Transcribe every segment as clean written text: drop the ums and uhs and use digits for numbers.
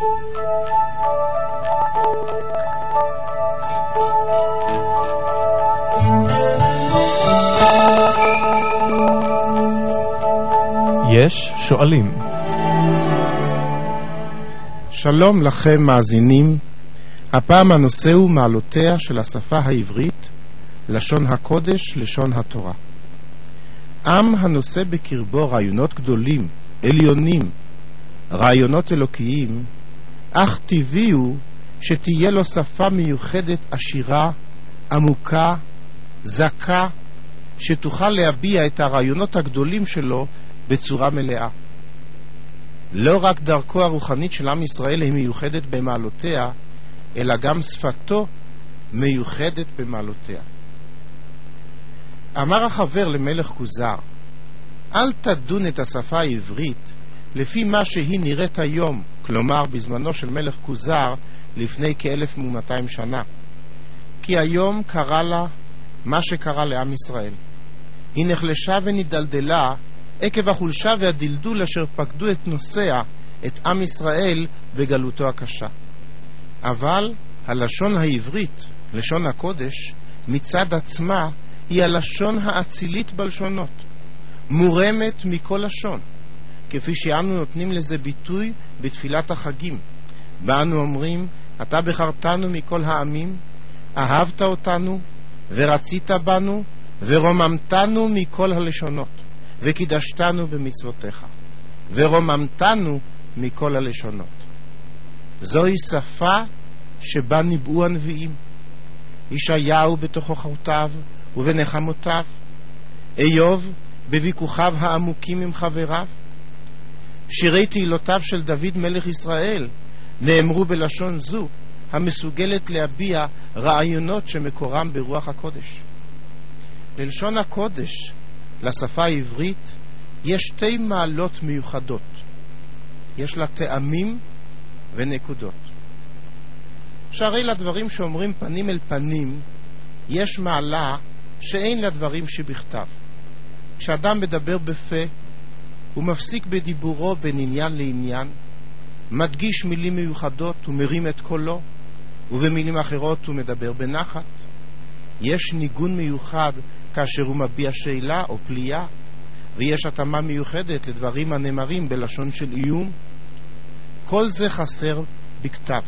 יש שואלים. שלום לכם מאזינים. הפעם הנושא הוא מעלותיה של השפה העברית, לשון הקודש, לשון התורה. עם הנושא בקרבו רעיונות גדולים, עליונים, רעיונות אלוקיים, אך טבעי הוא שתהיה לו שפה מיוחדת עשירה, עמוקה, זכה, שתוכל להביע את הרעיונות הגדולים שלו בצורה מלאה. לא רק דרכו הרוחנית של עם ישראל היא מיוחדת במעלותיה, אלא גם שפתו מיוחדת במעלותיה. אמר החבר למלך כוזר, אל תדון את השפה העברית לפי מה שהיא נראית היום, כלומר בזמנו של מלך כוזר לפני כ-1200 שנה, כי היום קרה לה מה שקרה לעם ישראל. היא נחלשה ונדלדלה עקב החולשה והדלדול אשר פקדו את נוסע, את עם ישראל בגלותו הקשה. אבל הלשון העברית, לשון הקודש, מצד עצמה היא הלשון האצילית בלשונות, מורמת מכל לשון, כפי שאנו נותנים לזה ביטוי בתפילת החגים, באנו אומרים, אתה בחרתנו מכל העמים, אהבת אותנו ורצית בנו ורוממתנו מכל הלשונות, וקידשתנו במצוותיך ורוממתנו מכל הלשונות. זוהי שפה שבה ניבאו הנביאים, ישעיהו בתוכחותיו ובנחמותיו, איוב בוויכוחיו העמוקים עם חבריו. שירי תהילותיו של דוד מלך ישראל נאמרו בלשון זו, המסוגלת להביע רעיונות שמקורם ברוח הקודש. ללשון הקודש, לשפה העברית, יש שתי מעלות מיוחדות. יש לה טעמים ונקודות. שהרי לדברים שאומרים פנים אל פנים, יש מעלה שאין לדברים שבכתב. כשאדם מדבר בפה, הוא מפסיק בדיבורו בין עניין לעניין, מדגיש מילים מיוחדות ומרים את קולו, ובמילים אחרות הוא מדבר בנחת. יש ניגון מיוחד כאשר הוא מביע שאלה או פליאה, ויש התאמה מיוחדת לדברים הנאמרים בלשון של איום. כל זה חסר בכתב.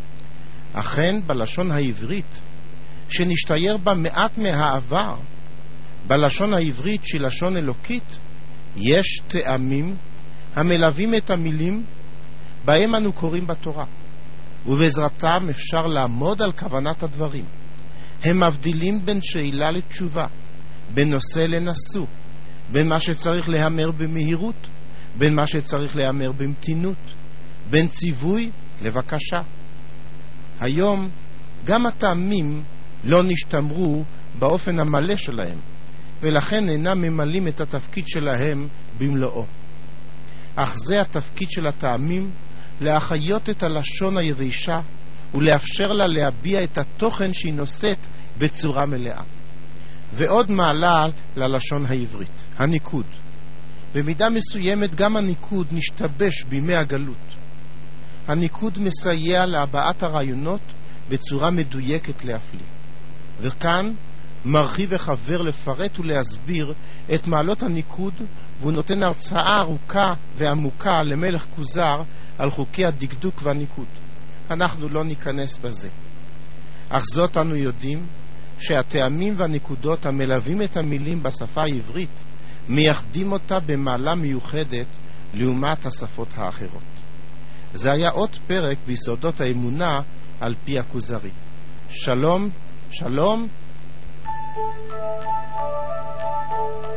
אכן בלשון העברית, שנשתייר בה מעט מהעבר, בלשון העברית שהיא לשון אלוקית, יש טעמים המלווים את המילים בהם אנו קוראים בתורה, ובעזרתם אפשר לעמוד על כוונת הדברים. הם מבדילים בין שאלה לתשובה, בין נושא לנשוא, בין מה שצריך להיאמר במהירות, בין מה שצריך להיאמר במתינות, בין ציווי לבקשה. היום גם הטעמים לא נשתמרו באופן המלא שלהם, ולכן אינם ממלאים את התפקיד שלהם במלואו. אך זה התפקיד של הטעמים, להחיות את הלשון היבשה ולאפשר לה להביע את התוכן שהיא נושאת בצורה מלאה. ועוד מעלה ללשון העברית, הניקוד. במידה מסוימת גם הניקוד נשתבש בימי הגלות. הניקוד מסייע להבעת הרעיונות בצורה מדויקת להפליא. וכאן מרחיב החבר לפרט ולהסביר את מעלות הניקוד, והוא נותן הרצאה ארוכה ועמוקה למלך כוזר על חוקי הדקדוק והניקוד. אנחנו לא ניכנס בזה. אך זאת אנו יודעים שהטעמים והנקודות המלווים את המילים בשפה העברית מייחדים אותה במעלה מיוחדת לעומת השפות האחרות. זה היה עוד פרק ביסודות האמונה על פי הכוזרי. שלום, שלום.